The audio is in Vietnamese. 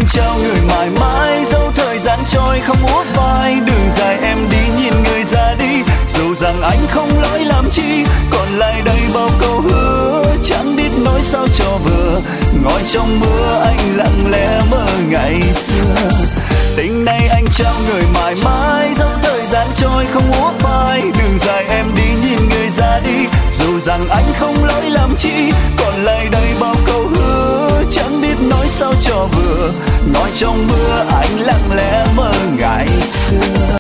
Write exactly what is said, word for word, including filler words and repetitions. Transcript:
trao người mãi mãi, dẫu thời gian trôi không uất vai. Đường dài em đi nhìn người ra đi, dù rằng anh không lỗi làm chi, còn lại đây bao câu hứa chẳng biết nói sao cho vừa. Ngồi trong mưa anh lặng lẽ mơ ngày xưa. Tình này anh trao người mãi mãi, dẫu thời gian trôi không uất vai. Đường dài em đi nhìn người ra đi, dù rằng anh không lỗi làm chi, còn lại đây bao câu hứa chẳng biết nói sao cho vừa. Ngồi trong mưa anh lặng lẽ mơ ngày xưa.